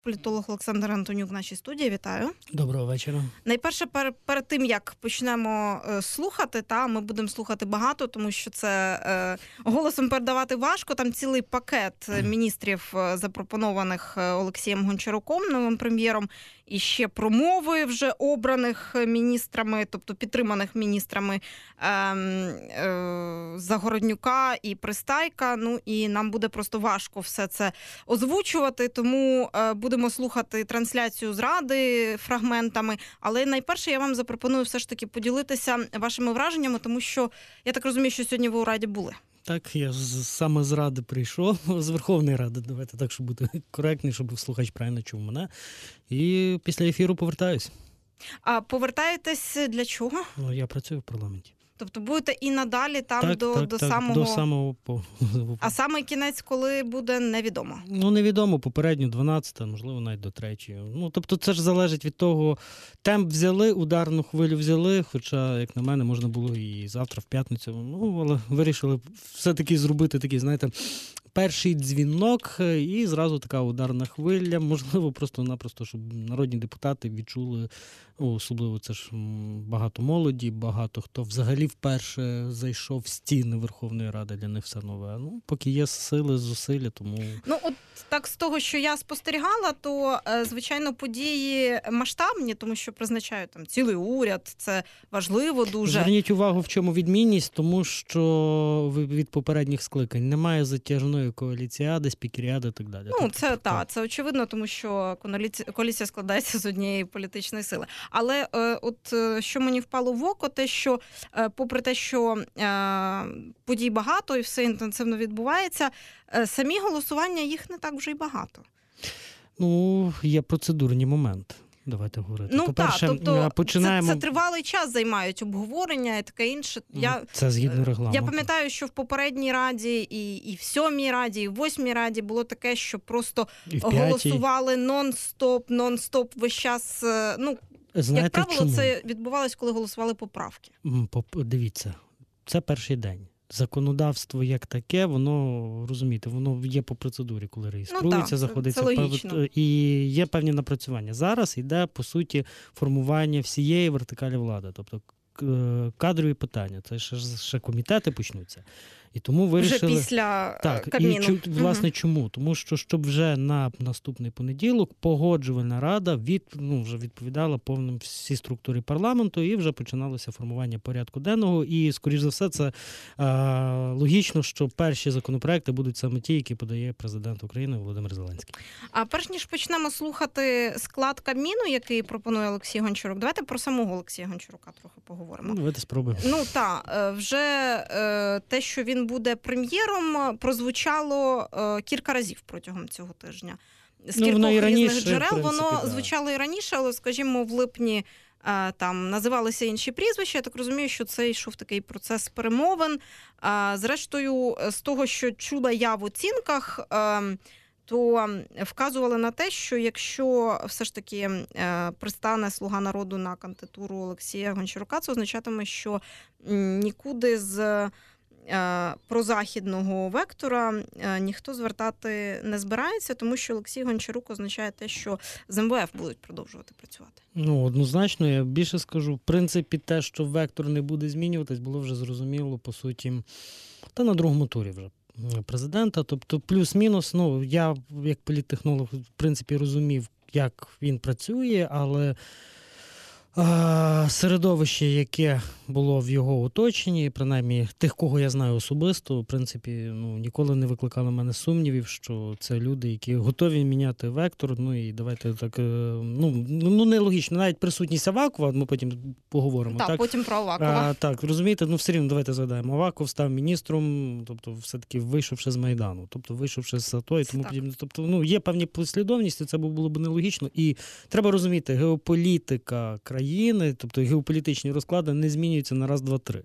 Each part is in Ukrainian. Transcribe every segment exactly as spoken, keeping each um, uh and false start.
Політолог Олександр Антонюк в нашій студії. Вітаю. Доброго вечора. Найперше, пер, перед тим, як почнемо е, слухати, та ми будемо слухати багато, тому що це е, голосом передавати важко. Там цілий пакет міністрів, е, запропонованих Олексієм Гончаруком, новим прем'єром, і ще промови вже обраних міністрами, тобто підтриманих міністрами е, е, Загороднюка і Пристайка. Ну і нам буде просто важко все це озвучувати, тому е, будемо слухати трансляцію з Ради фрагментами, але найперше я вам запропоную все ж таки поділитися вашими враженнями, тому що, я так розумію, що сьогодні ви у Раді були. Так, я з, саме з Ради прийшов, з Верховної Ради, давайте так, щоб бути коректний, щоб слухач правильно чув мене, і після ефіру повертаюсь. А повертаєтесь для чого? Ну, я працюю в парламенті. Тобто будете і надалі там так, до, так, до так, самого... до самого... А саме кінець, коли буде, невідомо? Ну, невідомо, попередньо дванадцята, можливо, навіть до третьої. Ну, тобто це ж залежить від того, темп взяли, ударну хвилю взяли, хоча, як на мене, можна було і завтра, в п'ятницю. Ну, але вирішили все-таки зробити такий, знаєте, перший дзвінок і зразу така ударна хвиля. Можливо, просто-напросто, щоб народні депутати відчули, особливо це ж багато молоді, багато хто взагалі вперше зайшов в стіни Верховної Ради, для них все нове. Ну, поки є сили, зусилля, тому... Ну, от так з того, що я спостерігала, то, звичайно, події масштабні, тому що призначають там цілий уряд, це важливо дуже. Зверніть увагу, в чому відмінність, тому що від попередніх скликань немає затяжної коаліціади, спікеріади і так далі. Ну, тобто, це так, це очевидно, тому що коаліція складається з однієї політичної сили. Але е, от що мені впало в око, те, що е, попри те, що е, подій багато і все інтенсивно відбувається, е, самі голосування їх не так вже й багато. Ну, є процедурні моменти. Давайте говорити. Ну так, тобто починаємо... це, це тривалий час займають обговорення і таке інше. Я, це згідно регламенту. Я пам'ятаю, що в попередній Раді і, і в сьомій Раді, і в восьмій Раді було таке, що просто голосували нон-стоп, нон-стоп весь час. Ну, знаєте, як правило, чому? це відбувалось, коли голосували поправки. Дивіться, це перший день. Законодавство як таке, воно, розумієте, воно є по процедурі, коли реєструється, ну, так, заходиться це, це пев... і є певні напрацювання. Зараз йде, по суті, формування всієї вертикалі влади, тобто кадрові питання, це ще, ще комітети почнуться. І тому вирішили... Вже після так, Кабміну. І, власне, угу. Чому? Тому що, щоб вже на наступний понеділок погоджувальна рада від, ну, вже відповідала повним всій структурі парламенту і вже починалося формування порядку денного. І, скоріш за все, це а, логічно, що перші законопроекти будуть саме ті, які подає президент України Володимир Зеленський. А перш ніж почнемо слухати склад Кабміну, який пропонує Олексій Гончарук, давайте про самого Олексія Гончарука трохи поговоримо. Ну, давайте спробуємо. Ну, так, вже те, що він буде прем'єром, прозвучало е, кілька разів протягом цього тижня. З ну, кількох різних раніше, джерел, принципі, воно да. звучало і раніше, але, скажімо, в липні е, там називалися інші прізвища. Я так розумію, що це йшов такий процес перемовин. Е, зрештою, з того, що чула я в оцінках, е, то вказували на те, що якщо все ж таки е, пристане «Слуга народу» на кандидатуру Олексія Гончарука, це означатиме, що нікуди з прозахідного вектора ніхто звертати не збирається, тому що Олексій Гончарук означає те, що з ем ве еф будуть продовжувати працювати. Ну, однозначно, я більше скажу. В принципі, те, що вектор не буде змінюватись, було вже зрозуміло, по суті, та на другому турі вже президента. Тобто плюс-мінус, ну, я як політтехнолог, в принципі, розумів, як він працює, але середовище, яке було в його оточенні, принаймні тих, кого я знаю особисто, в принципі, ну, ніколи не викликали в мене сумнівів, що це люди, які готові міняти вектор. Ну і давайте так, ну, ну нелогічно, навіть присутність Авакова, ми потім поговоримо. Так, так? потім про Авакова. А, так, розумієте, ну все рівно давайте згадаємо. Аваков став міністром, тобто все-таки вийшовши з Майдану, тобто вийшовши з АТО і тому подібне. Тобто, ну, є певні послідовності, це було б нелогічно. І треба розуміти, геополітика країни, тобто геополітичні розклади не змінюються на раз, два, три.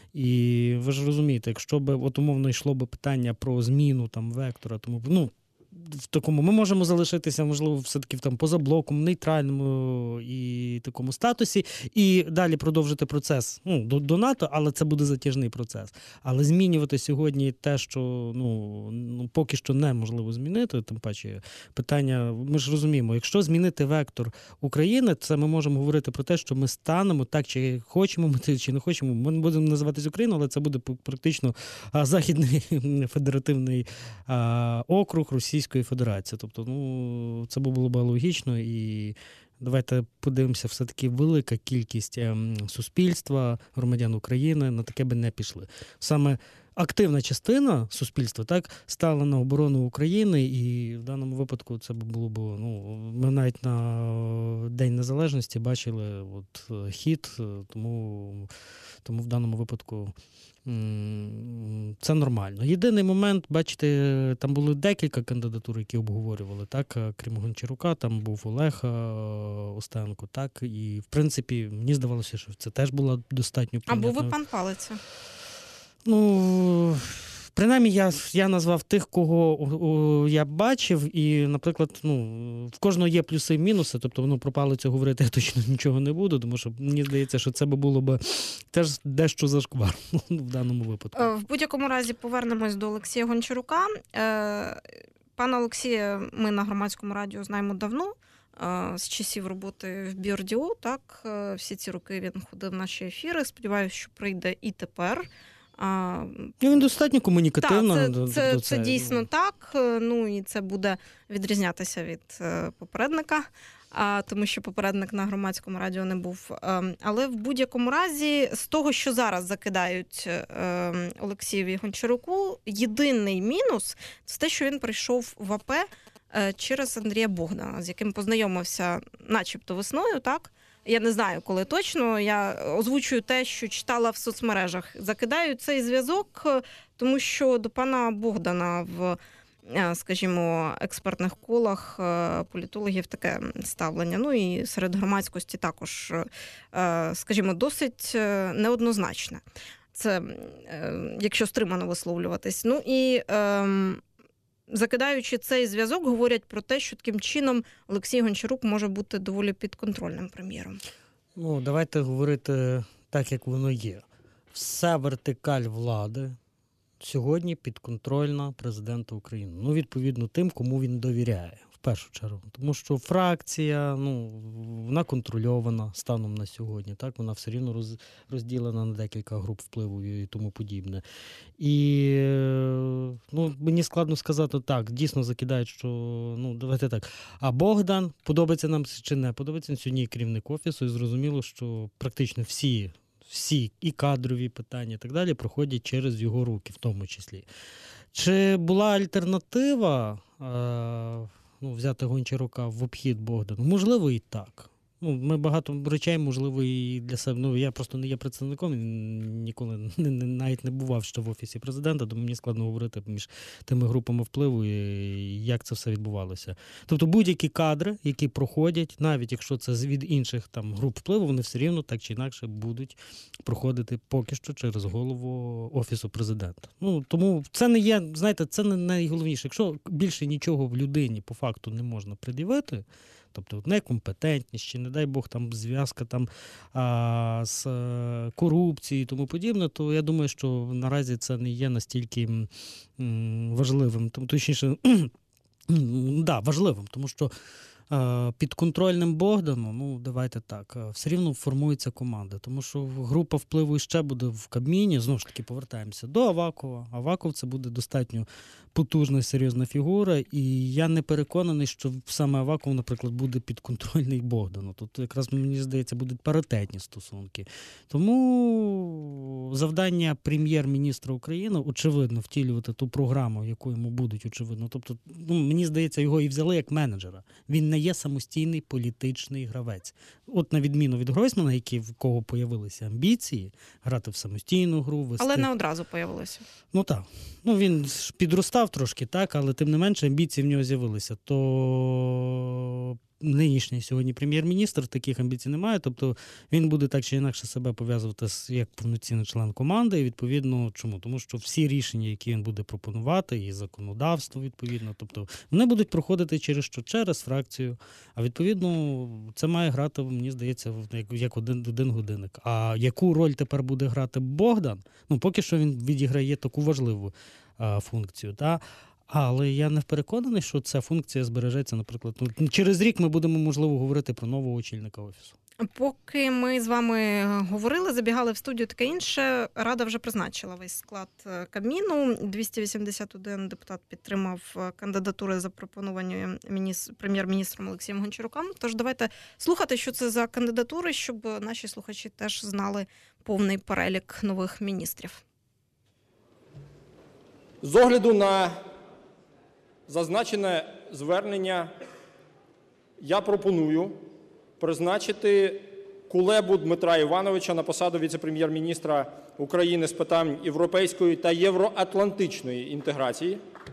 І ви ж розумієте, якщо б от умовно йшло б питання про зміну там вектора, тому ну в такому, ми можемо залишитися, можливо, все-таки там поза блоком, нейтральному і такому статусі, і далі продовжити процес ну, до, до НАТО, але це буде затяжний процес. Але змінювати сьогодні те, що ну, ну поки що неможливо змінити, тим паче питання, ми ж розуміємо, якщо змінити вектор України, це ми можемо говорити про те, що ми станемо так, чи хочемо ми, чи не хочемо, ми не будемо називатись Україною, але це буде практично Західний федеративний а, округ Російської Федерації. Тобто, ну, це було б логічно і давайте подивимося, все-таки велика кількість суспільства, громадян України на таке би не пішли. Саме активна частина суспільства так стала на оборону України, і в даному випадку це було б, ну, ми навіть на День Незалежності бачили от, хід, тому, тому в даному випадку це нормально. Єдиний момент, бачите, там були декілька кандидатур, які обговорювали, так, крім Гончарука, там був Олег Остенко, так, і в принципі, мені здавалося, що це теж була достатньо прийнятна. А був і пан Палиця. Ну, принаймні, я, я назвав тих, кого о, я бачив, і, наприклад, ну, в кожного є плюси і мінуси, тобто, ну, про Палицю говорити я точно нічого не буду, тому що мені здається, що це би було б теж дещо зашквар в даному випадку. В будь-якому разі повернемось до Олексія Гончарука. Пана Олексія ми на Громадському радіо знаємо давно, з часів роботи в Бірдіо, так, всі ці роки він ходив в наші ефіри, сподіваюся, що прийде і тепер. А, він достатньо комунікативно. Так, це, це, це, це дійсно так, ну і це буде відрізнятися від попередника, тому що попередник на Громадському радіо не був. Але в будь-якому разі, з того, що зараз закидають Олексієві Гончаруку, єдиний мінус – це те, що він прийшов в АП через Андрія Богдана, з яким познайомився начебто весною, так? Я не знаю, коли точно. Я озвучую те, що читала в соцмережах. Закидаю цей зв'язок, тому що до пана Богдана в, скажімо, експертних колах політологів таке ставлення. Ну і серед громадськості також, скажімо, досить неоднозначне. Це, якщо стримано висловлюватись. Ну і... Закидаючи цей зв'язок, говорять про те, що таким чином Олексій Гончарук може бути доволі підконтрольним прем'єром. Ну, давайте говорити так, як воно є. Вся вертикаль влади сьогодні підконтрольна президенту України. Ну, відповідно, тим, кому він довіряє, в першу чергу. Тому що фракція, ну, вона контрольована станом на сьогодні, так? Вона все рівно роз, розділена на декілька груп впливу і тому подібне. І, ну, мені складно сказати так, дійсно закидають, що, ну, давайте так, а Богдан, подобається нам чи не подобається, він сьогодні керівник офісу, і зрозуміло, що практично всі всі і кадрові питання і так далі проходять через його руки, в тому числі. Чи була альтернатива е, ну, взяти Гончарука в обхід Богдану? Можливо, і так. Ну, ми багато речей, можливо, і для себе. Ну, я просто не є представником, ніколи не, не, навіть не бував ще в Офісі президента, тому мені складно говорити між тими групами впливу, і як це все відбувалося. Тобто будь-які кадри, які проходять, навіть якщо це від інших там груп впливу, вони все рівно так чи інакше будуть проходити поки що через голову Офісу президента. Ну, тому це не є, знаєте, це не найголовніше. Якщо більше нічого в людині по факту не можна пред'явити, тобто некомпетентність, чи, не дай Бог, там зв'язка там, а, з корупцією і тому подібне, то я думаю, що наразі це не є настільки м, важливим. Точніше, да, важливим, тому що а, підконтрольним Богдану, ну, давайте так, все рівно формується команда, тому що група впливу ще буде в Кабміні, знову ж таки повертаємося до Авакова. Аваков – це буде достатньо потужна, серйозна фігура, і я не переконаний, що саме Аваков, наприклад, буде підконтрольний Богдану. Тут якраз, мені здається, будуть паритетні стосунки. Тому завдання прем'єр-міністра України, очевидно, втілювати ту програму, яку йому будуть, очевидно. Тобто, ну, мені здається, його і взяли як менеджера. Він не є самостійний політичний гравець. От на відміну від Гройсмана, які, в кого появилися амбіції грати в самостійну гру, вести... Але не одразу появилося. Ну так. Ну, він підростав трошки, так, але тим не менше амбіції в нього з'явилися. То нинішній сьогодні прем'єр-міністр таких амбіцій не має, тобто він буде так чи інакше себе пов'язувати як повноцінний член команди, і відповідно чому? Тому що всі рішення, які він буде пропонувати, і законодавство відповідно, тобто вони будуть проходити через що? Через фракцію, а відповідно це має грати, мені здається, як, як один, один годинник. А яку роль тепер буде грати Богдан? Ну, поки що він відіграє таку важливу а, функцію, та? Але я не переконаний, що ця функція збережеться, наприклад. Ну, через рік ми будемо, можливо, говорити про нового очільника Офісу. Поки ми з вами говорили, забігали в студію, таке інше, Рада вже призначила весь склад Кабміну. двісті вісімдесят один депутат підтримав кандидатури, запропоновані міністр, прем'єр-міністром Олексієм Гончаруком. Тож давайте слухати, що це за кандидатури, щоб наші слухачі теж знали повний перелік нових міністрів. З огляду на зазначене звернення я пропоную призначити Кулебу Дмитра Івановича на посаду віце-прем'єр-міністра України з питань європейської та євроатлантичної інтеграції.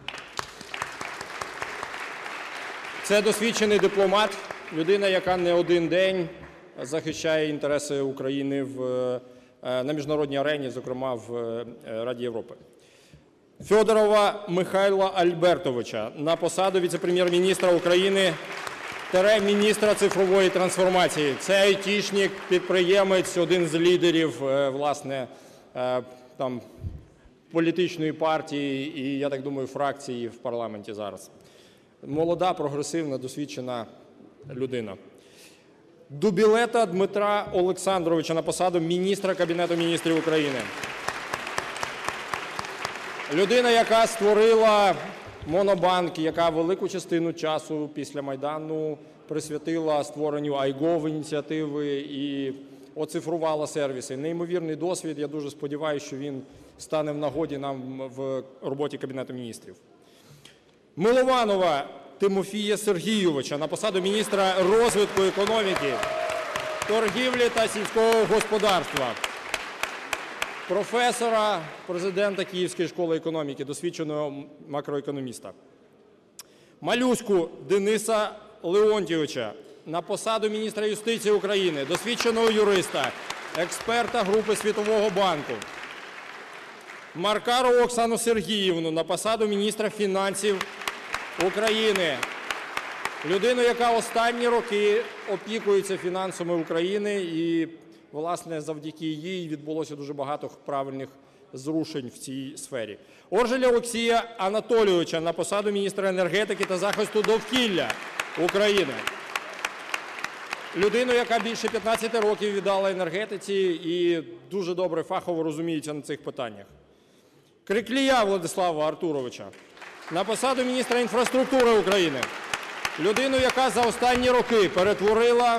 Це досвідчений дипломат, людина, яка не один день захищає інтереси України в, на міжнародній арені, зокрема в Раді Європи. Федорова Михайла Альбертовича на посаду віце-прем'єр-міністра України та міністра цифрової трансформації. Це айтішник, підприємець, один з лідерів, власне, там, політичної партії і, я так думаю, фракції в парламенті зараз. Молода, прогресивна, досвідчена людина. Дубілета Дмитра Олександровича на посаду міністра Кабінету міністрів України. Людина, яка створила Монобанк, яка велику частину часу після Майдану присвятила створенню ай-гов ініціативи і оцифрувала сервіси. Неймовірний досвід. Я дуже сподіваюся, що він стане в нагоді нам в роботі Кабінету міністрів. Милованова Тимофія Сергійовича на посаду міністра розвитку економіки, торгівлі та сільського господарства. Професора, президента Київської школи економіки, досвідченого макроекономіста. Малюську Дениса Леонтійовича на посаду міністра юстиції України, досвідченого юриста, експерта групи Світового банку. Маркарову Оксану Сергіївну на посаду міністра фінансів України. Людину, яка останні роки опікується фінансами України і, власне, завдяки їй відбулося дуже багато правильних зрушень в цій сфері. Оржеля Олексія Анатолійовича на посаду міністра енергетики та захисту довкілля України. Людину, яка більше п'ятнадцяти років віддала енергетиці і дуже добре фахово розуміється на цих питаннях. Криклія Владислава Артуровича на посаду міністра інфраструктури України. Людину, яка за останні роки перетворила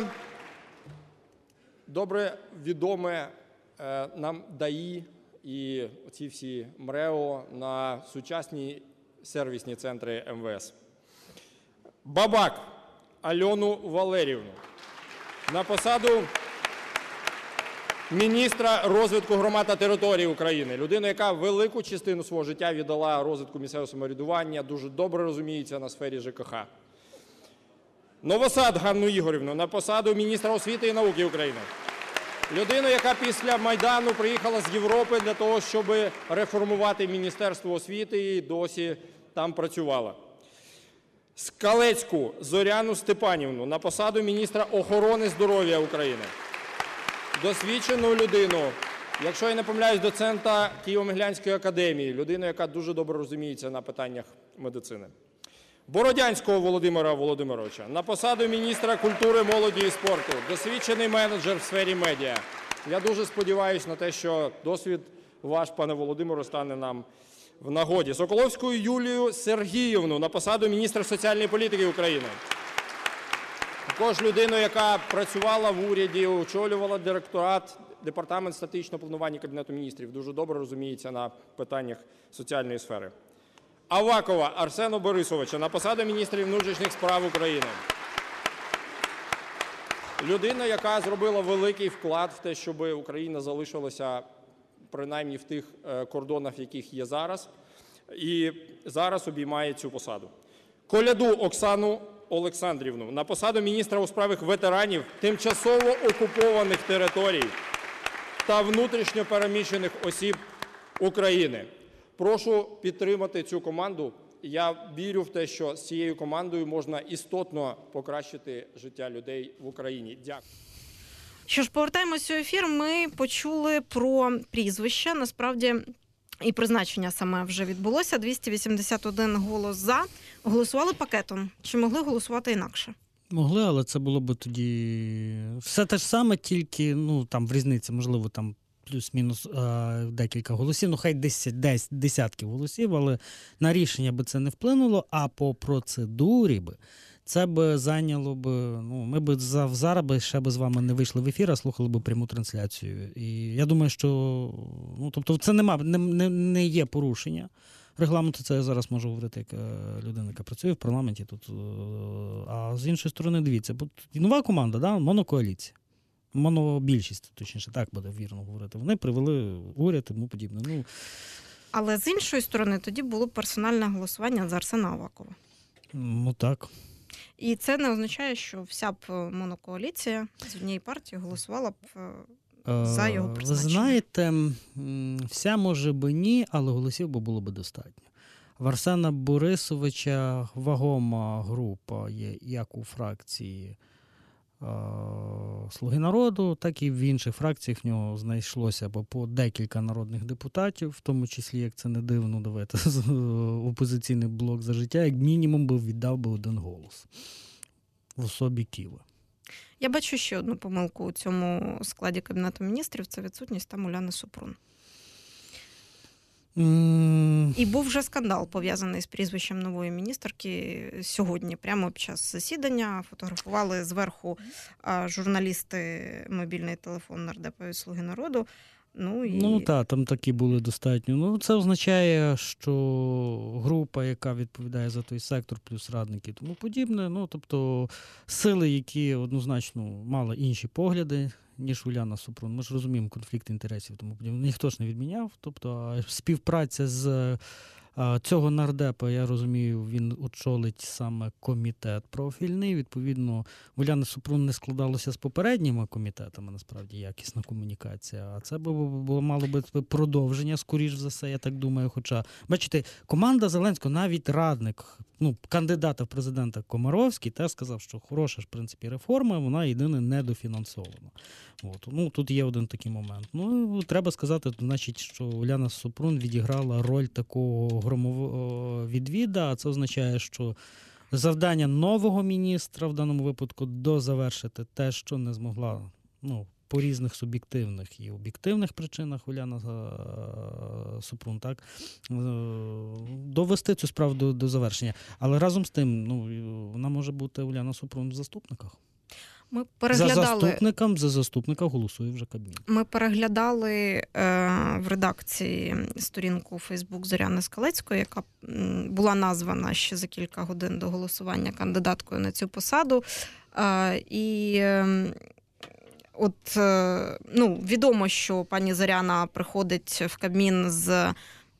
добре відоме е, нам ДАІ і ці всі МРЕО на сучасні сервісні центри ем ве ес. Бабак Альону Валеріївну на посаду міністра розвитку громад та територій України. Людина, яка велику частину свого життя віддала розвитку місцевого самоврядування, дуже добре розуміється на сфері же ка ха. Новосад Ганну Ігорівну на посаду міністра освіти і науки України. Людину, яка після Майдану приїхала з Європи для того, щоб реформувати Міністерство освіти і досі там працювала. Скалецьку Зоряну Степанівну на посаду міністра охорони здоров'я України. Досвідчену людину, якщо я не помиляюсь, доцента Києво-Могилянської академії, людину, яка дуже добре розуміється на питаннях медицини. Бородянського Володимира Володимировича на посаду міністра культури, молоді і спорту, досвідчений менеджер в сфері медіа. Я дуже сподіваюся на те, що досвід ваш, пане Володимире, стане нам в нагоді. Соколовську Юлію Сергіївну на посаду міністра соціальної політики України. Також людину, яка працювала в уряді, очолювала директорат, департамент стратегічного планування Кабінету міністрів, дуже добре розуміється на питаннях соціальної сфери. Авакова Арсена Борисовича на посаду міністра внутрішніх справ України. Людина, яка зробила великий вклад в те, щоб Україна залишилася принаймні в тих кордонах, в яких є зараз, і зараз обіймає цю посаду. Коляду Оксану Олександрівну на посаду міністра у справах ветеранів, тимчасово окупованих територій та внутрішньо переміщених осіб України. Прошу підтримати цю команду. Я вірю в те, що з цією командою можна істотно покращити життя людей в Україні. Дякую. Що ж, повертаємося у ефір. Ми почули про прізвища. Насправді і призначення саме вже відбулося. двісті вісімдесят один голос за. Голосували пакетом. Чи могли голосувати інакше? Могли, але це було б тоді все те ж саме, тільки ну там в різниці, можливо, там плюс-мінус е- декілька голосів, ну хай десять, десять десятків голосів, але на рішення би це не вплинуло, а по процедурі би це б зайняло б, ну, ми б зараз би ще б з вами не вийшли в ефір, а слухали б пряму трансляцію. І я думаю, що, ну, тобто це нема, не, не, не є порушення регламенту, це я зараз можу говорити як людина, яка працює в парламенті тут. А з іншої сторони, дивіться, бо нова команда, да, монокоаліція. Монобільшість, точніше, так буде вірно говорити. Вони привели уряд і тому подібне. Ну, але з іншої сторони, тоді було персональне голосування за Арсена Авакова. Ну так. І це не означає, що вся б монокоаліція з однієї партії голосувала б за його призначення. Ви знаєте, вся може би ні, але голосів би було б достатньо. В Арсена Борисовича вагома група є як у фракції «Слуги народу», так і в інших фракціях в нього знайшлося по декілька народних депутатів, в тому числі, як це не дивно, давайте, опозиційний блок «За життя», як мінімум би віддав би один голос в особі Києва. Я бачу ще одну помилку у цьому складі Кабінету міністрів – це відсутність там Уляни Супрун. Mm. І був вже скандал, пов'язаний з прізвищем нової міністерки сьогодні, прямо під час засідання. Фотографували зверху журналісти мобільний телефон нардепа від «Слуги народу». Ну, і... ну так, там такі були достатньо. Ну, це означає, що група, яка відповідає за той сектор, плюс радники і тому подібне, ну, тобто сили, які однозначно мали інші погляди, ніж Уляна Супрун. Ми ж розуміємо конфлікт інтересів, тому подібне. Ніхто ж не відміняв. Тобто співпраця з цього нардепа, я розумію, він очолить саме комітет профільний. Відповідно, в Уляни Супрун не складалося з попередніми комітетами, насправді, якісна комунікація. А це було мало би продовження, скоріш за все, я так думаю. Хоча, бачите, команда Зеленського, навіть радник, ну, кандидата в президента Комаровський, теж сказав, що хороша ж, в принципі, реформа, вона єдине недофінансована. От. Ну, тут є один такий момент. Ну, треба сказати, значить, що Уляна Супрун відіграла роль такого громового відвіда, а це означає, що завдання нового міністра в даному випадку дозавершити те, що не змогла, ну, по різних суб'єктивних і об'єктивних причинах Уляна Супрун, так, довести цю справу до, до завершення. Але разом з тим, ну, вона може бути Уляна Супрун в заступниках. Ми переглядали... За заступником, за заступника голосує вже Кабмін. Ми переглядали е, в редакції сторінку у Фейсбук Зоряни Скалецької, яка була названа ще за кілька годин до голосування кандидаткою на цю посаду. Е, і е, от, е, ну, відомо, що пані Зоряна приходить в Кабмін з е,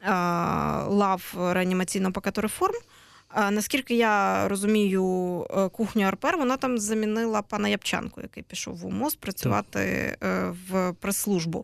лав реанімаційного пакету реформ. Наскільки я розумію кухню АРПР, вона там замінила пана Япчанку, який пішов в УМОЗ працювати так. в прес-службу.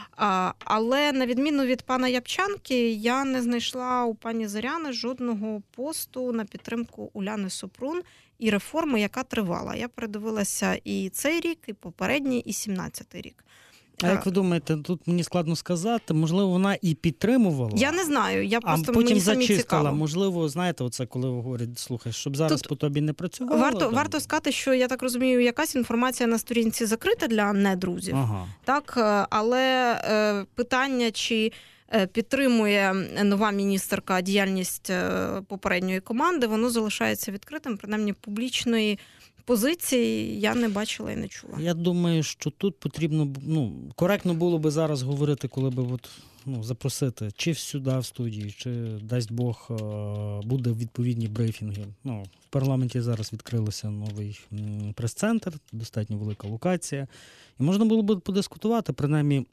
Але на відміну від пана Япчанки, я не знайшла у пані Зоряни жодного посту на підтримку Уляни Супрун і реформи, яка тривала. Я передивилася і цей рік, і попередній, і сімнадцятий рік. А як ви думаєте, тут мені складно сказати, можливо, вона і підтримувала? Я не знаю, я просто а потім мені самі зачистила. Цікаво. Можливо, знаєте, оце коли говорять, слухай, щоб зараз тут по тобі не працювало. Варто, там... варто сказати, що, я так розумію, якась інформація на сторінці закрита для недрузів. Ага. Так, але е, питання, чи підтримує нова міністерка діяльність попередньої команди, воно залишається відкритим, принаймні публічної позиції я не бачила і не чула. Я думаю, що тут потрібно, ну, коректно було би зараз говорити, коли би от, ну, запросити чи сюди в студії, чи, дасть Бог, буде відповідні брифінги. Ну, в парламенті зараз відкрився новий прес-центр, достатньо велика локація. І можна було б подискутувати, принаймні,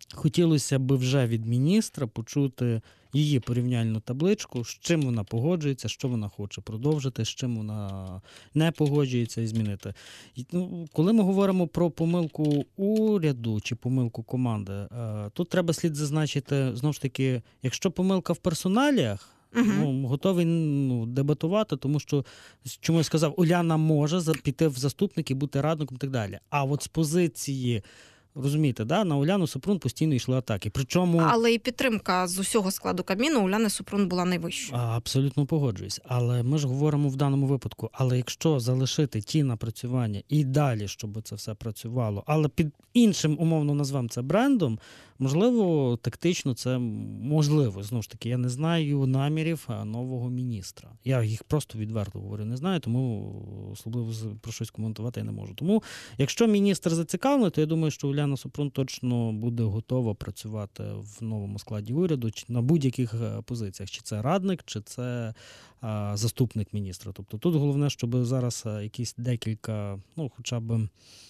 хотілося б вже від міністра почути її порівняльну табличку, з чим вона погоджується, що вона хоче продовжити, з чим вона не погоджується і змінити. І, ну, коли ми говоримо про помилку уряду чи помилку команди, тут треба слід зазначити, знову ж таки, якщо помилка в персоналіях, Угу. ну, готовий ну, дебатувати, тому що, чому я сказав, Уляна може піти в заступники, бути радником і так далі. А от з позиції, розумієте, да, на Уляну Супрун постійно йшли атаки. Причому... Але і підтримка з усього складу Кабміну у Уляни Супрун була найвищою. Абсолютно погоджуюсь. Але ми ж говоримо в даному випадку, але якщо залишити ті напрацювання і далі, щоб це все працювало, але під іншим, умовно назвемо це брендом, можливо, тактично це можливо. Знову ж таки, я не знаю намірів нового міністра. Я їх просто відверто говорю, не знаю, тому особливо про щось коментувати я не можу. Тому, якщо міністр зацікавлений, то я думаю, що Уляна Супрун точно буде готова працювати в новому складі уряду чи на будь-яких позиціях. Чи це радник, чи це а, заступник міністра. Тобто тут головне, щоб зараз якісь декілька, ну, хоча б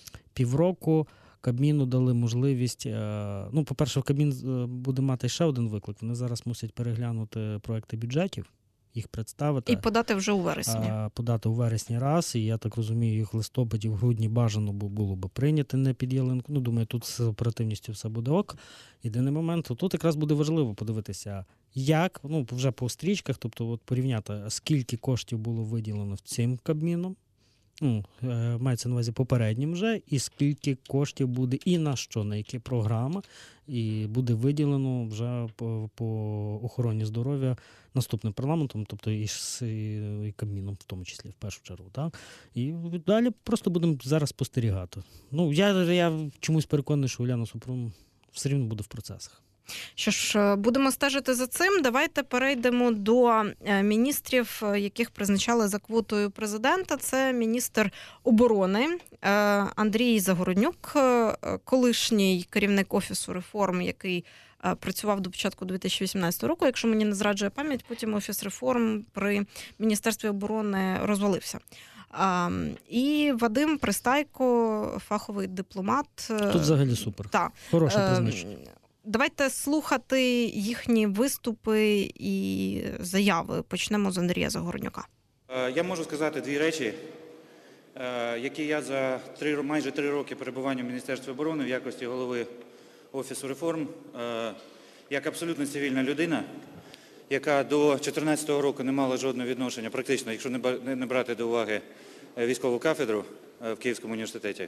півроку Кабміну дали можливість, ну, по-перше, Кабмін буде мати ще один виклик. Вони зараз мусять переглянути проекти бюджетів, їх представити. І подати вже у вересні. Подати у вересні раз, і я так розумію, їх в листопаді, в грудні бажано було б прийняти не під ялинку. Ну, думаю, тут з оперативністю все буде ок. Єдиний момент, тут якраз буде важливо подивитися, як, ну, вже по стрічках, тобто от порівняти, скільки коштів було виділено цим Кабміном, ну, мається на увазі попереднім вже, і скільки коштів буде і на що, на які програми, і буде виділено вже по, по охороні здоров'я наступним парламентом, тобто і, і Кабміном в тому числі, в першу чергу. Так? І далі просто будемо зараз спостерігати. Ну, я, я чомусь переконаний, що Уляна Супрун все рівно буде в процесах. Що ж, будемо стежити за цим. Давайте перейдемо до міністрів, яких призначали за квотою президента. Це міністр оборони Андрій Загороднюк, колишній керівник Офісу реформ, який працював до початку дві тисячі вісімнадцятого року, якщо мені не зраджує пам'ять, потім Офіс реформ при Міністерстві оборони розвалився. І Вадим Пристайко, фаховий дипломат. Тут взагалі супер. Так. Хороше призначення. Давайте слухати їхні виступи і заяви. Почнемо з Андрія Загороднюка. Я можу сказати дві речі, які я за три, майже три роки перебування в Міністерстві оборони в якості голови Офісу реформ, як абсолютно цивільна людина, яка до дві тисячі чотирнадцятого року не мала жодного відношення, практично, якщо не брати до уваги військову кафедру в Київському університеті.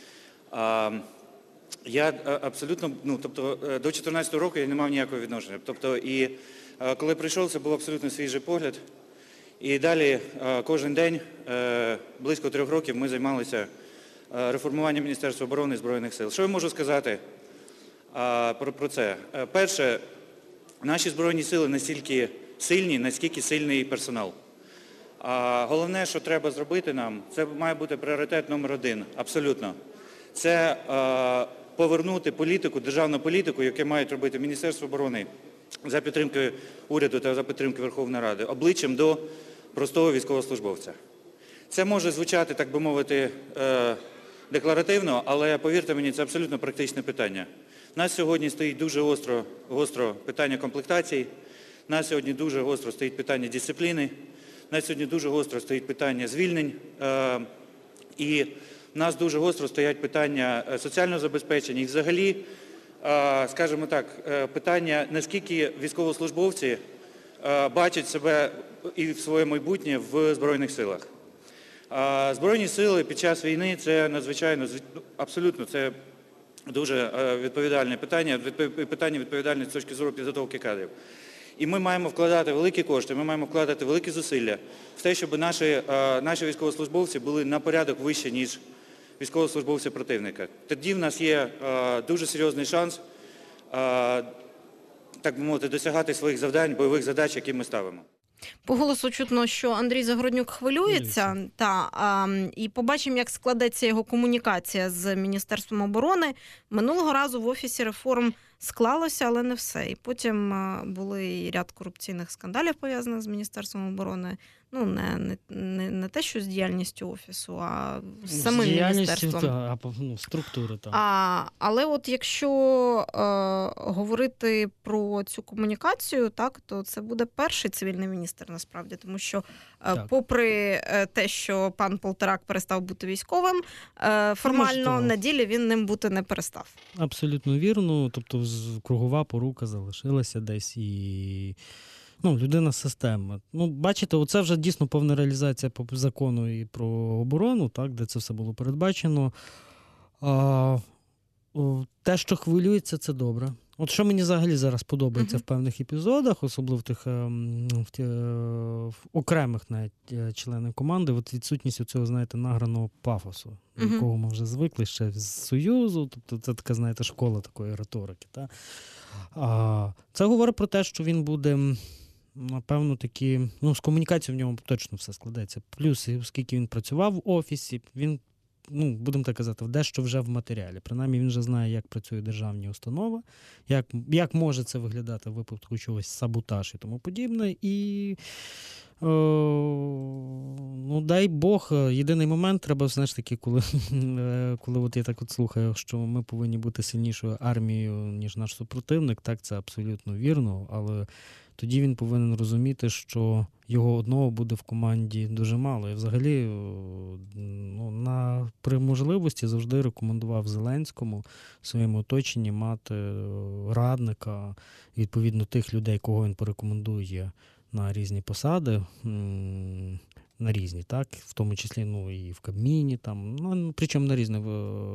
Я абсолютно, ну, тобто, до дві тисячі чотирнадцятого року я не мав ніякого відношення. Тобто, і коли прийшов, це був абсолютно свіжий погляд. І далі кожен день, близько трьох років, ми займалися реформуванням Міністерства оборони і Збройних сил. Що я можу сказати про, про це? Перше, наші Збройні сили настільки сильні, наскільки сильний персонал. Головне, що треба зробити нам, це має бути пріоритет номер один, абсолютно. Це повернути політику, державну політику, яку мають робити Міністерство оборони за підтримкою уряду та за підтримкою Верховної Ради, обличчям до простого військовослужбовця. Це може звучати, так би мовити, декларативно, але, повірте мені, це абсолютно практичне питання. У нас сьогодні стоїть дуже гостро, гостро питання комплектації, у нас сьогодні дуже гостро стоїть питання дисципліни, у нас сьогодні дуже гостро стоїть питання звільнень, і у нас дуже гостро стоять питання соціального забезпечення і взагалі, скажімо так, питання, наскільки військовослужбовці бачать себе і своє майбутнє в Збройних силах. Збройні сили під час війни – це надзвичайно, абсолютно, це дуже відповідальне питання, питання відповідальне з точки зору підготовки кадрів. І ми маємо вкладати великі кошти, ми маємо вкладати великі зусилля в те, щоб наші, наші військовослужбовці були на порядок вище, ніж військовослужбовці противника. Тоді в нас є е, дуже серйозний шанс, е, так би мовити, досягати своїх завдань, бойових задач, які ми ставимо. По голосу чутно, що Андрій Загороднюк хвилюється, та, а, і побачимо, як складеться його комунікація з Міністерством оборони. Минулого разу в Офісі реформ склалося, але не все. І потім були і ряд корупційних скандалів, пов'язаних з Міністерством оборони. Ну, не, не, не, не те, що з діяльністю Офісу, а з самим з міністерством. Та, а, ну, структури там. А, але от якщо е, говорити про цю комунікацію, так, то це буде перший цивільний міністр, насправді, тому що е, попри те, що пан Полторак перестав бути військовим, е, формально на ділі він ним бути не перестав. Абсолютно вірно, тобто кругова порука залишилася десь і... Ну, людина система. Ну, бачите, оце вже дійсно повна реалізація по закону і про оборону, так, де це все було передбачено. А, о, те, що хвилюється, це добре. От що мені взагалі зараз подобається uh-huh. в певних епізодах, особливо в тих в, в, в окремих навіть членів команди, от відсутність цього, знаєте, награного пафосу, uh-huh. до якого ми вже звикли ще з Союзу, тобто це така, знаєте, школа такої риторики. Та? А, це говорить про те, що він буде... Напевно, такі, ну, з комунікацією в ньому точно все складеться. Плюс, оскільки він працював в Офісі, він, ну, будемо так казати, дещо вже в матеріалі. Принаймні, він вже знає, як працюють державні установи, як, як може це виглядати в випадку чогось саботаж і тому подібне. І, о, ну, дай Бог, єдиний момент, треба, знаєш, таки, коли, коли от я так от слухаю, що ми повинні бути сильнішою армією, ніж наш супротивник, так, це абсолютно вірно, але тоді він повинен розуміти, що його одного буде в команді дуже мало. І взагалі, ну, на, при можливості завжди рекомендував Зеленському в своєму оточенні мати радника, відповідно тих людей, кого він порекомендує на різні посади, на різні, так, в тому числі, ну, і в Кабміні, там, ну, причому на різних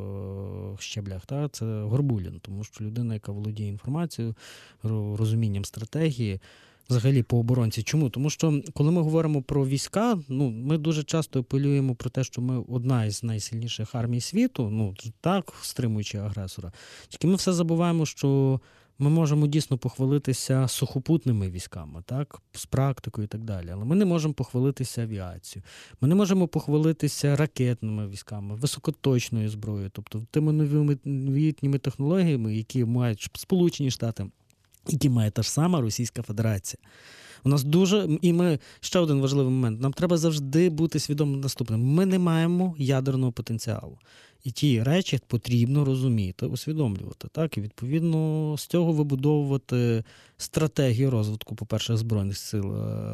щеблях, так, це Горбулін, тому що людина, яка володіє інформацією, розумінням стратегії, взагалі по оборонці. Чому? Тому що, коли ми говоримо про війська, ну, ми дуже часто апелюємо про те, що ми одна із найсильніших армій світу, ну, так, стримуючи агресора. Тільки ми все забуваємо, що ми можемо дійсно похвалитися сухопутними військами, так, з практикою і так далі. Але ми не можемо похвалитися авіацією. Ми не можемо похвалитися ракетними військами, високоточною зброєю, тобто тими новими новітніми технологіями, які мають Сполучені Штати, які має та ж сама Російська Федерація. У нас дуже, і ми, ще один важливий момент, нам треба завжди бути свідомим наступним. Ми не маємо ядерного потенціалу. І ті речі потрібно розуміти, усвідомлювати. Так? І відповідно з цього вибудовувати стратегію розвитку, по-перше, Збройних сил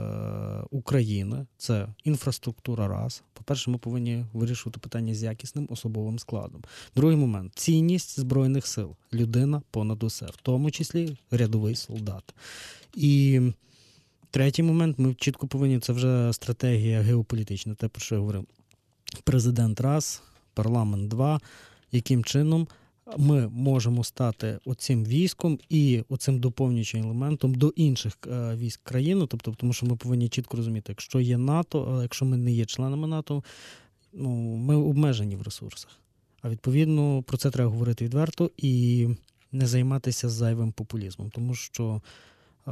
України. Це інфраструктура раз. По-перше, ми повинні вирішувати питання з якісним особовим складом. Другий момент – цінність Збройних сил. Людина понад усе, в тому числі рядовий солдат. І третій момент, ми чітко повинні, це вже стратегія геополітична, те, про що я говорив. Президент раз, парламент два, яким чином ми можемо стати оцим військом і оцим доповнюючим елементом до інших військ країни, тобто, тому що ми повинні чітко розуміти, якщо є НАТО, а якщо ми не є членами НАТО, ну, ми обмежені в ресурсах. А відповідно про це треба говорити відверто і не займатися зайвим популізмом, тому що е,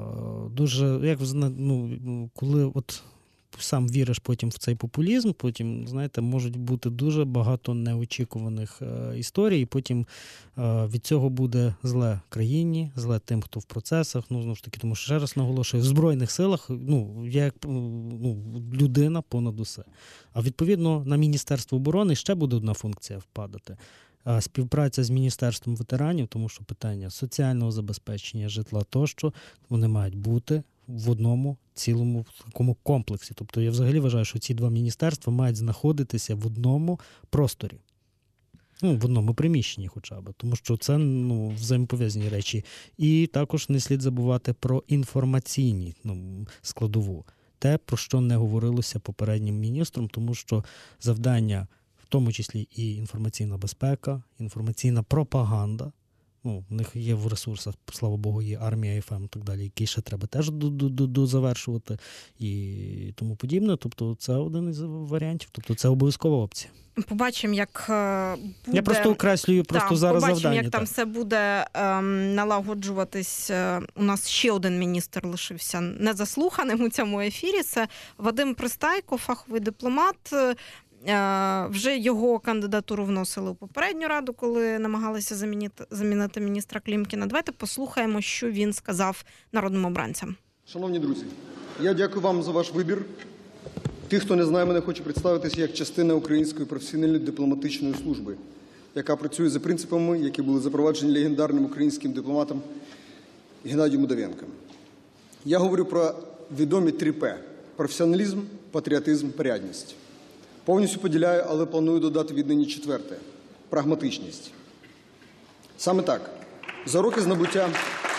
дуже, як ну, коли от сам віриш потім в цей популізм, потім, знаєте, можуть бути дуже багато неочікуваних е, історій, і потім е, від цього буде зле країні, зле тим, хто в процесах, ну, знову ж таки, тому що, ще раз наголошую, в Збройних силах, ну, я як ну, людина понад усе. А відповідно на Міністерство оборони ще буде одна функція впадати. Співпраця з Міністерством ветеранів, тому що питання соціального забезпечення, житла тощо, вони мають бути в одному цілому такому комплексі. Тобто я взагалі вважаю, що ці два міністерства мають знаходитися в одному просторі. Ну, в одному приміщенні хоча б, тому що це, ну, взаємопов'язані речі. І також не слід забувати про інформаційні, ну, складову. Те, про що не говорилося попереднім міністром, тому що завдання в тому числі і інформаційна безпека, інформаційна пропаганда. Ну, в них є в ресурсах, слава Богу, є армія, еф ем і так далі, які ще треба теж дозавершувати і тому подібне. Тобто це один із варіантів, тобто це обов'язкова опція. Побачимо, як буде... Я просто окреслюю просто так, зараз побачимо, завдання. Побачимо, як там все буде ем, налагоджуватись. У нас ще один міністр лишився незаслуханим у цьому ефірі. Це Вадим Пристайко, фаховий дипломат. Вже його кандидатуру вносили у попередню раду, коли намагалися замінити, замінити міністра Клімкіна. Давайте послухаємо, що він сказав народним обранцям. Шановні друзі, я дякую вам за ваш вибір. Тих, хто не знає мене, хочу представитися як частина Української професійної дипломатичної служби, яка працює за принципами, які були запроваджені легендарним українським дипломатом Геннадієм Удовенком. Я говорю про відомі три П – професіоналізм, патріотизм, порядність. Повністю поділяю, але планую додати віднині четверте – прагматичність. Саме так, за роки з набуття...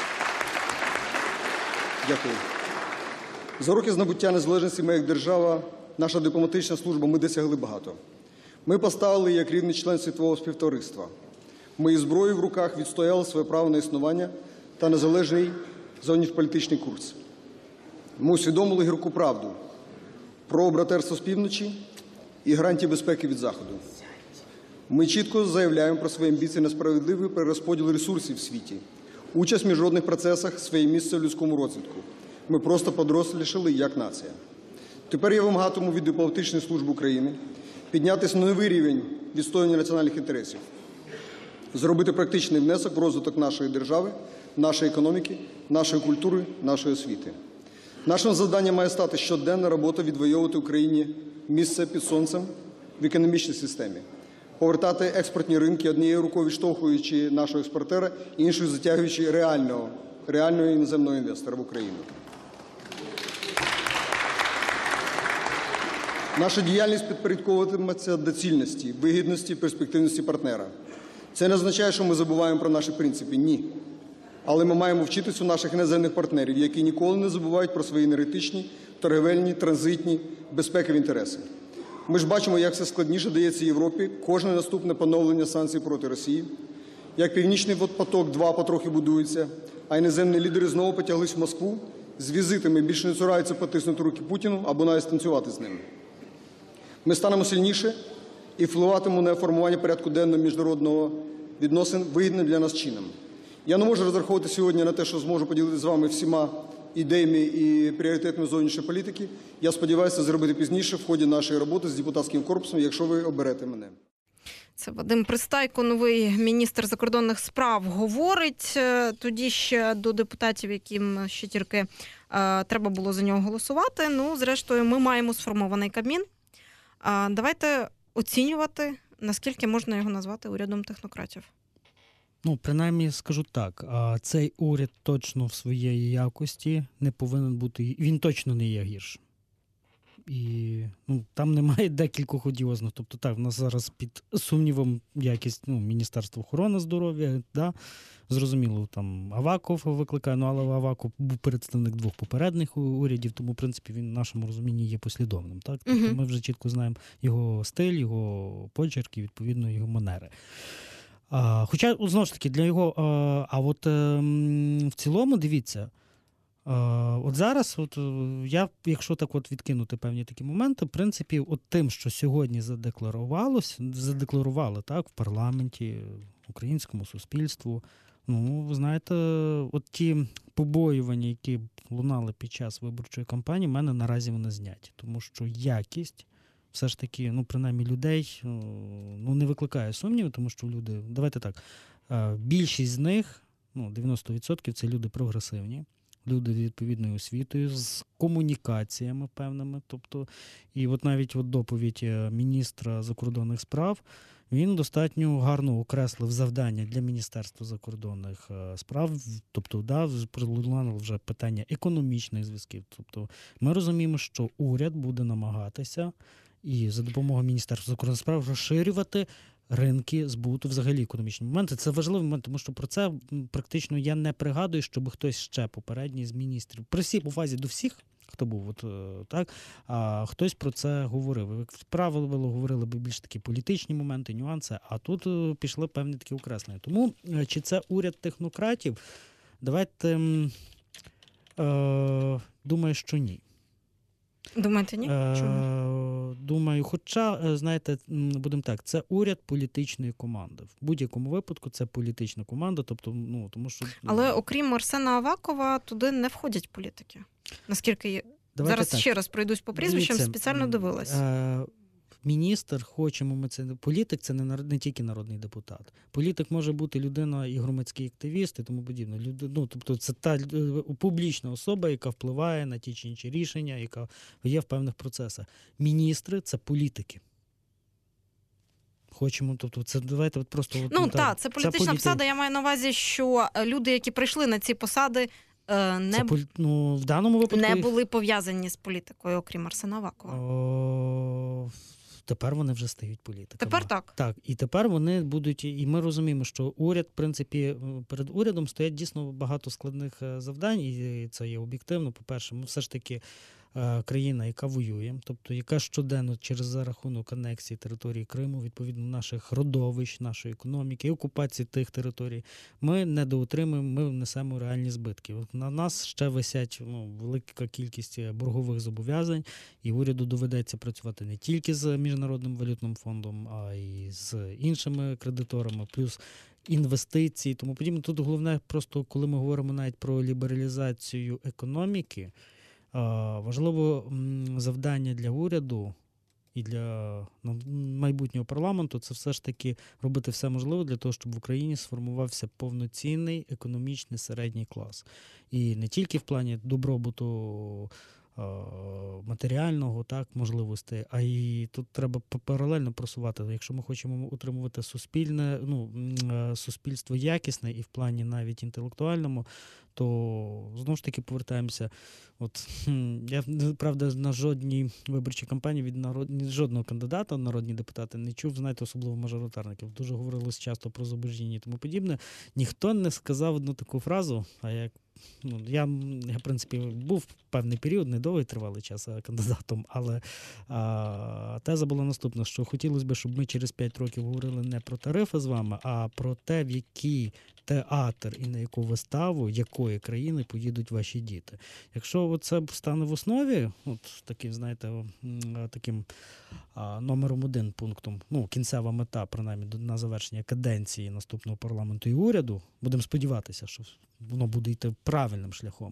Дякую. За роки з набуття незалежності ми як держава, наша дипломатична служба, ми досягли багато. Ми поставили як рівний член світового співтовариства. Ми із зброєю в руках відстояли своє право на існування та незалежний зовнішньополітичний курс. Ми усвідомили гірку правду про братерство з півночі і гарантії безпеки від Заходу. Ми чітко заявляємо про свої амбіції на справедливий перерозподіл ресурсів в світі, участь в міжнародних процесах, своє місце в людському розвитку. Ми просто подорослішали як нація. Тепер я вимагатиму від дипломатичної служби України піднятися на новий рівень відстоювання національних інтересів, зробити практичний внесок в розвиток нашої держави, нашої економіки, нашої культури, нашої освіти. Нашим завданням має стати щоденна робота відвоювати Україні місце під сонцем в економічній системі, повертати експортні ринки, однією рукою відштовхуючи нашого експортера, іншою затягуючи реального, реального іноземного інвестора в Україну. Наша діяльність підпорядковуватиметься доцільності, вигідності, перспективності партнера. Це не означає, що ми забуваємо про наші принципи. Ні. Але ми маємо вчитися у наших іноземних партнерів, які ніколи не забувають про свої енергетичні, торговельні, транзитні, безпекові інтереси. Ми ж бачимо, як все складніше дається Європі кожне наступне поновлення санкцій проти Росії, як Північний поток-два потрохи будується, а іноземні лідери знову потяглись в Москву з візитами, більше не цураються потиснути руки Путіну або навіть станцювати з ним. Ми станемо сильніше і впливатимемо на формування порядку денного міжнародного відносин вигідним для нас чином. Я не можу розраховувати сьогодні на те, що зможу поділитися з вами всіма ідеями і пріоритетами зовнішньої політики. Я сподіваюся зробити пізніше в ході нашої роботи з депутатським корпусом, якщо ви оберете мене. Це Вадим Пристайко, новий міністр закордонних справ, говорить. Тоді ще до депутатів, яким ще тільки е, треба було за нього голосувати. Ну, зрештою, ми маємо сформований Кабмін. Е, давайте оцінювати, наскільки можна його назвати урядом технократів. Ну, принаймні, скажу так, цей уряд точно в своєї якості не повинен бути, він точно не є гіршим. І ну, там немає декількох одіозних. Тобто так, в нас зараз під сумнівом якість ну, Міністерства охорони здоров'я, да? Зрозуміло, там Аваков викликає, ну, але Аваков був представник двох попередніх урядів, тому, в принципі, він в нашому розумінні є послідовним. Так? Тобто uh-huh. ми вже чітко знаємо його стиль, його почерк і, відповідно, його манери. А, хоча, знову ж таки, для його, а, а от а, в цілому, дивіться, а, от зараз, от, я, якщо так от відкинути певні такі моменти, в принципі, от тим, що сьогодні задекларувалось, задекларували так, в парламенті, українському суспільству, ну, ви знаєте, от ті побоювання, які лунали під час виборчої кампанії, в мене наразі вони зняті, тому що якість все ж таки, ну, принаймні, людей ну, не викликає сумніву, тому що люди, давайте так, більшість з них, ну, дев'яносто відсотків це люди прогресивні, люди з відповідною освітою, з комунікаціями певними, тобто, і от навіть от доповідь міністра закордонних справ, він достатньо гарно окреслив завдання для Міністерства закордонних справ, тобто, да, пролунало вже питання економічних зв'язків, тобто, ми розуміємо, що уряд буде намагатися і за допомогою Міністерства закордонних справ розширювати ринки збуту, взагалі економічні моменти. Це важливий момент, тому що про це практично я не пригадую, щоб хтось ще попередній з міністрів, при всій повазі до всіх, хто був, от, так, а хтось про це говорив. Як правило, говорили б більш такі політичні моменти, нюанси, а тут пішли певні такі окреслення. Тому, чи це уряд технократів? Давайте, е, думаю, що ні. Думаєте, ні? Чому? Думаю, хоча, знаєте, будемо так, це уряд політичної команди. В будь-якому випадку це політична команда, тобто, ну, тому що... Але окрім Арсена Авакова, туди не входять політики. Наскільки я... Зараз так. Ще раз пройдусь по прізвищам, спеціально дивилась. міністр, хочемо ми це, політик це не, нар- не тільки народний депутат. Політик може бути людина і громадський активіст і тому подібне. Люди, ну, тобто це та е, публічна особа, яка впливає на ті чи інші рішення, яка є в певних процесах. Міністри – це політики. Хочемо, тобто це давайте от просто... От, Ну так, так, це політична політи- посада. Я маю на увазі, що е, люди, які прийшли на ці посади, е, не, Це, полі- ну, в даному випадку... не їх- були пов'язані з політикою, окрім Арсена Авакова. О, тепер вони вже стають політиками. Тепер так. Так, і тепер вони будуть, і ми розуміємо, що уряд, в принципі, перед урядом стоять дійсно багато складних е, завдань, і це є об'єктивно. По-перше, ми все ж таки е, країна, яка воює, тобто яка щоденно через за рахунок анексії території Криму, відповідно наших родовищ, нашої економіки, і окупації тих територій, ми недоутримуємо, ми несемо реальні збитки. От на нас ще висять ну, велика кількість боргових зобов'язань, і уряду доведеться працювати не тільки з Міжнародним валютним фондом, а й з іншими кредиторами, плюс інвестиції, тому подібне. Тут головне просто, коли ми говоримо навіть про лібералізацію економіки, важливо завдання для уряду і для майбутнього парламенту – це все ж таки робити все можливе для того, щоб в Україні сформувався повноцінний економічний середній клас. І не тільки в плані добробуту матеріального, так, можливостей, а й тут треба паралельно просувати. Якщо ми хочемо утримувати суспільне, ну, суспільство якісне і в плані навіть інтелектуальному, то знову ж таки повертаємося. От я, правда, на жодній виборчій кампанії від народ... жодного кандидата, народні депутати, не чув, знаєте, особливо мажоритарників. Дуже говорилось часто про зубожіння і тому подібне. Ніхто не сказав одну таку фразу, а як Ну, я, я, в принципі, був певний період, недовгий тривалий час кандидатом, але а, теза була наступна, що хотілося б, щоб ми через п'ять років говорили не про тарифи з вами, а про те, в який театр і на яку виставу якої країни поїдуть ваші діти. Якщо це стане в основі, от таким, знаєте, таким а, номером один пунктом, ну, кінцева мета, принаймні, на завершення каденції наступного парламенту і уряду, будемо сподіватися, що воно буде йти правильним шляхом,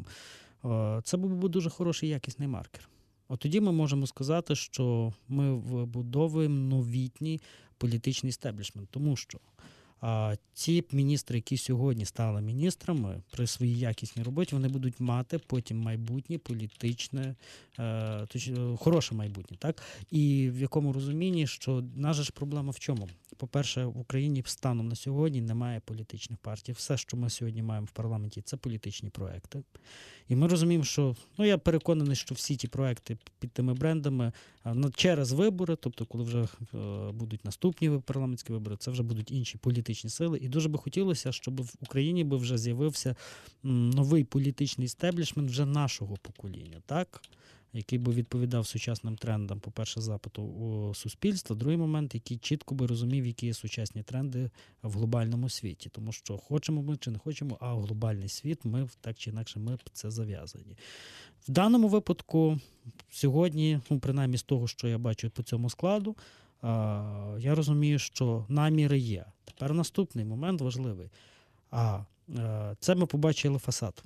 це був би дуже хороший якісний маркер. От тоді ми можемо сказати, що ми вибудовуємо новітній політичний істеблішмент, тому що а, ті міністри, які сьогодні стали міністрами, при своїй якісній роботі, вони будуть мати потім майбутнє політичне, е, точ, хороше майбутнє, так? І в якому розумінні, що наша ж проблема в чому? По-перше, в Україні станом на сьогодні немає політичних партій. Все, що ми сьогодні маємо в парламенті, це політичні проекти. І ми розуміємо, що, ну, я переконаний, що всі ті проекти під тими брендами ну, через вибори, тобто коли вже е, будуть наступні парламентські вибори, це вже будуть інші політичні сили. І дуже би хотілося, щоб в Україні би вже з'явився м, новий політичний істеблішмент вже нашого покоління, так? Який би відповідав сучасним трендам, по-перше, запиту у суспільства, другий момент, який чітко би розумів, які є сучасні тренди в глобальному світі. Тому що хочемо ми чи не хочемо, а глобальний світ, ми так чи інакше, ми це зав'язані. В даному випадку, сьогодні, ну, принаймні з того, що я бачу по цьому складу, я розумію, що наміри є. Тепер наступний момент важливий. А це ми побачили фасад.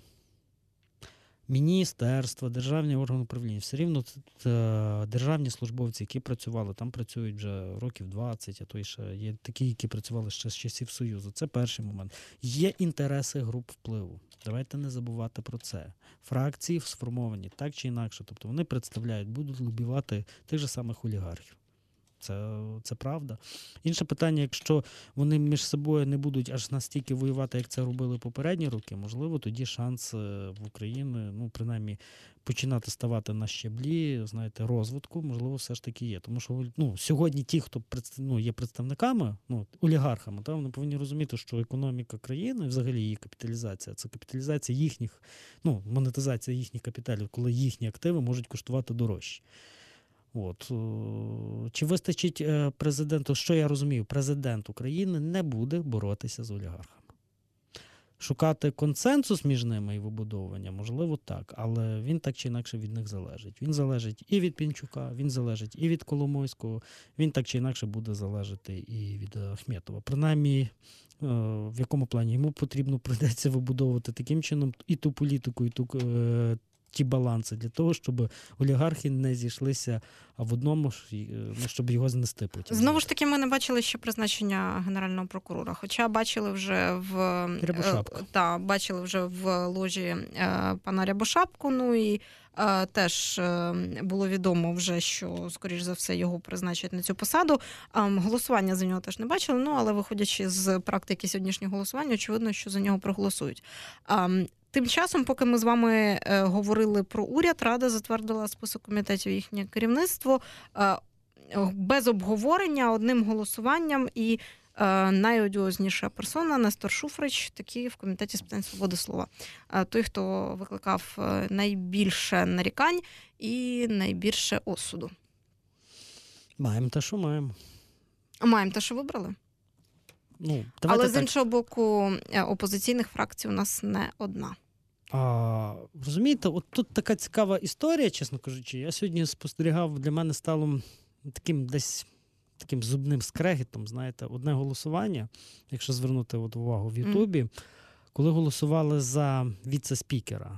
Міністерства, державні органи управління, все рівно державні службовці, які працювали, там працюють вже років двадцять, а то й ще є такі, які працювали ще з часів Союзу. Це перший момент. Є інтереси груп впливу. Давайте не забувати про це. Фракції сформовані так чи інакше, тобто вони представляють, будуть лобівати тих же самих олігархів. Це, це правда. Інше питання, якщо вони між собою не будуть аж настільки воювати, як це робили попередні роки, можливо, тоді шанс в Україні, ну, принаймні, починати ставати на щаблі, знаєте, розвитку, можливо, все ж таки є. Тому що, ну, сьогодні ті, хто ну, є представниками, ну, олігархами, та, вони повинні розуміти, що економіка країни, взагалі її капіталізація, це капіталізація їхніх, ну, монетизація їхніх капіталів, коли їхні активи можуть коштувати дорожче. От. Чи вистачить президенту, що я розумію, президент України не буде боротися з олігархами. Шукати консенсус між ними і вибудовування, можливо, так, але він так чи інакше від них залежить. Він залежить і від Пінчука, він залежить і від Коломойського, він так чи інакше буде залежати і від Ахметова. Принаймні, в якому плані йому потрібно прийдеться вибудовувати таким чином і ту політику, і ту ті баланси для того, щоб олігархи не зійшлися в одному, ж, ну, щоб його знести потім. Знову ж таки, ми не бачили ще призначення генерального прокурора, хоча бачили вже в Рябошапку. та, бачили вже в ложі е, пана Рябошапку, ну і е, теж е, було відомо вже, що, скоріш за все, його призначать на цю посаду. Е, голосування за нього теж не бачили, ну, але виходячи з практики сьогоднішнього голосування, очевидно, що за нього проголосують. Е, Тим часом, поки ми з вами е, говорили про уряд, Рада затвердила список комітетів, їхнє керівництво е, без обговорення, одним голосуванням, і е, найодіозніша персона Нестор Шуфрич, такий в Комітеті з питань свободи слова. Е, той, хто викликав найбільше нарікань і найбільше осуду. Маємо те, що маємо. Маємо те, що вибрали. Ну, але, з так. іншого боку, опозиційних фракцій у нас не одна. А, розумієте, от тут така цікава історія, чесно кажучи. Я сьогодні спостерігав, для мене стало таким десь таким зубним скрегітом, знаєте, одне голосування, якщо звернути от увагу в Ютубі, mm. коли голосували за віце-спікера,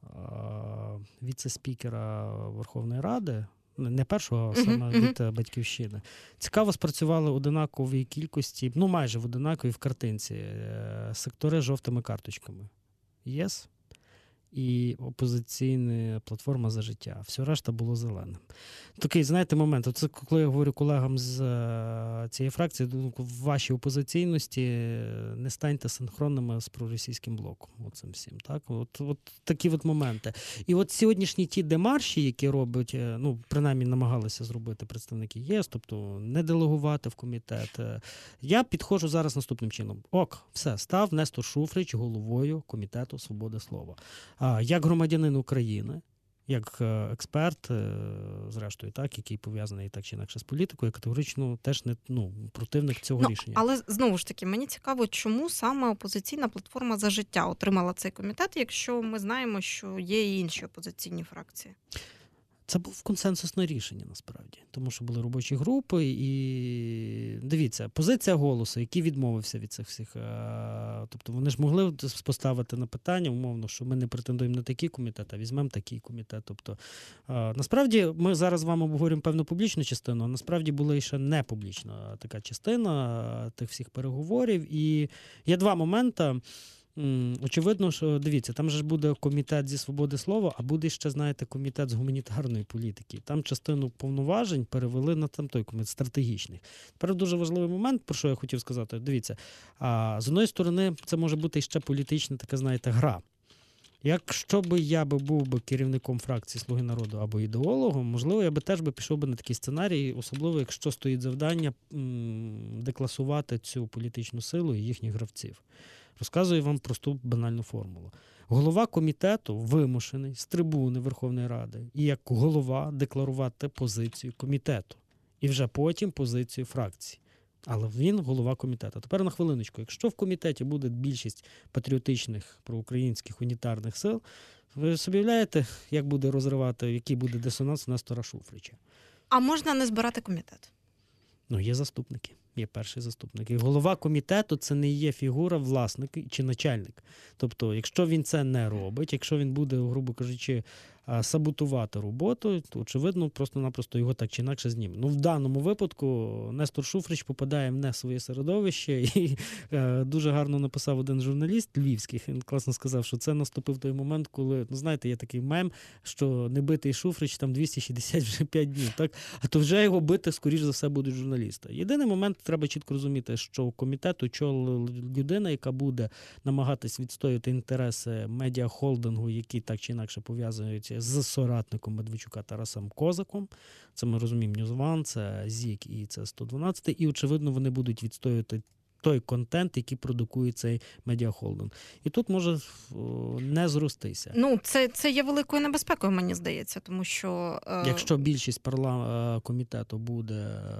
віце-спікера Верховної Ради, не першого, а саме uh-huh, від uh-huh. Батьківщини. Цікаво спрацювали одинаковій кількості, ну майже в одинаковій в картинці, сектори з жовтими карточками. ЄС і опозиційна платформа «За життя». Все решта було зеленим. Такий, знаєте, момент. Оце, коли я говорю колегам з цієї фракції, в вашій опозиційності не станьте синхронними з проросійським блоком. Оцим всім, так? От, от такі от моменти. І от сьогоднішні ті демарші, які роблять, ну, принаймні намагалися зробити представники ЄС, тобто не делегувати в комітет. Я підходжу зараз наступним чином. Ок, все, став Нестор Шуфрич головою Комітету свободи слова. Як громадянин України, як експерт, зрештою, так, який пов'язаний так чи інакше з політикою, категорично теж не ну, противник цього ну, рішення. Але, знову ж таки, мені цікаво, чому саме опозиційна платформа «За життя» отримала цей комітет, якщо ми знаємо, що є і інші опозиційні фракції? Це був консенсусне рішення, насправді. Тому що були робочі групи і, дивіться, позиція «Голосу», який відмовився від цих всіх. Тобто вони ж могли поставити на питання, умовно, що ми не претендуємо на такий комітет, а візьмемо такий комітет. Тобто, насправді, ми зараз з вами обговорюємо певну публічну частину, а насправді була і ще не публічна така частина тих всіх переговорів. І є два моменти. Очевидно, що, дивіться, там же ж буде комітет зі свободи слова, а буде ще, знаєте, комітет з гуманітарної політики. Там частину повноважень перевели на там той комітет стратегічний. Тепер дуже важливий момент, про що я хотів сказати. Дивіться, а, з одної сторони, це може бути ще політична така, знаєте, гра. Якщо би я би був би керівником фракції «Слуги народу» або ідеологом, можливо, я би теж би пішов би на такий сценарій, особливо, якщо стоїть завдання м- декласувати цю політичну силу і їхніх гравців. Розказую вам просту банальну формулу. Голова комітету вимушений з трибуни Верховної Ради і як голова декларувати позицію комітету. І вже потім позицію фракції. Але він голова комітету. Тепер на хвилиночку. Якщо в комітеті буде більшість патріотичних проукраїнських унітарних сил, ви собі уявляєте, як буде розривати, який буде дисонанс Нестора Шуфрича? А можна не збирати комітет? Ну, є заступники. Є перший заступник. І голова комітету – це не є фігура власника чи начальник. Тобто, якщо він це не робить, якщо він буде, грубо кажучи, саботувати роботу, то, очевидно, просто-напросто його так чи інакше зніме. Ну, в даному випадку Нестор Шуфрич попадає в не своє середовище, і е, дуже гарно написав один журналіст львівський, він класно сказав, що це наступив той момент, коли, ну, знаєте, є такий мем, що небитий Шуфрич там двісті шістдесят п'ять днів, так? А то вже його бити, скоріш за все, будуть журналісти. Єдиний момент, треба чітко розуміти, що комітету очолила людина, яка буде намагатись відстояти інтереси медіахолдингу, які так чи інакше пов'язують з соратником Медведчука Тарасом Козаком. Це ми розуміємо Ньюзван, це ЗІК і це сто дванадцять. І, очевидно, вони будуть відстоювати той контент, який продукує цей медіахолдинг. І тут може не зростися. Ну, це, це є великою небезпекою, мені здається, тому що... Е... Якщо більшість парла... комітету буде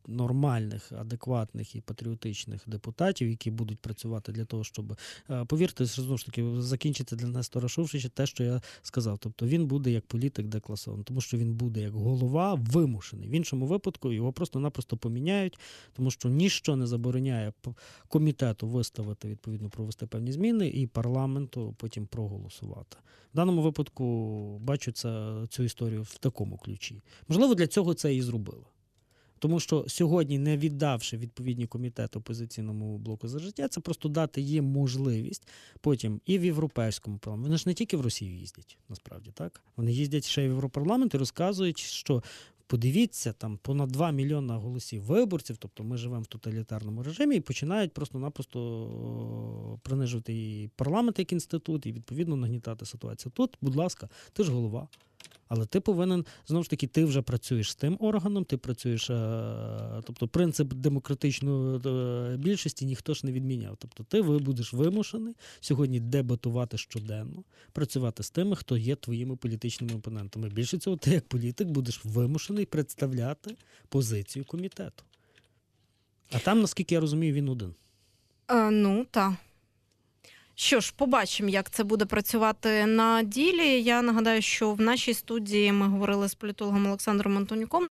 нормальних, адекватних і патріотичних депутатів, які будуть працювати для того, щоб, повірте, що, знову ж таки, закінчиться для Нестора Шуфрича те, що я сказав. Тобто він буде як політик декласований, тому що він буде як голова вимушений. В іншому випадку його просто-напросто поміняють, тому що ніщо не забороняє комітету виставити, відповідно, провести певні зміни і парламенту потім проголосувати. В даному випадку бачу це, цю історію в такому ключі. Можливо, для цього це і зробили. Тому що сьогодні, не віддавши відповідні комітети опозиційному блоку «За життя», це просто дати їм можливість потім і в європейському парламенті. Вони ж не тільки в Росію їздять, насправді, так? Вони їздять ще й в Європарламент і розказують, що подивіться, там понад два мільйона голосів виборців, тобто ми живемо в тоталітарному режимі, і починають просто-напросто принижувати і парламент як інститут, і відповідно нагнітати ситуацію. Тут, будь ласка, ти ж голова. Але ти повинен, знову ж таки, ти вже працюєш з тим органом, ти працюєш, тобто принцип демократичної більшості ніхто ж не відміняв. Тобто ти будеш вимушений сьогодні дебатувати щоденно, працювати з тими, хто є твоїми політичними опонентами. Більше цього, ти як політик будеш вимушений представляти позицію комітету. А там, наскільки я розумію, він один. Е, ну, так. Що ж, побачимо, як це буде працювати на ділі. Я нагадаю, що в нашій студії ми говорили з політологом Олександром Антонюком.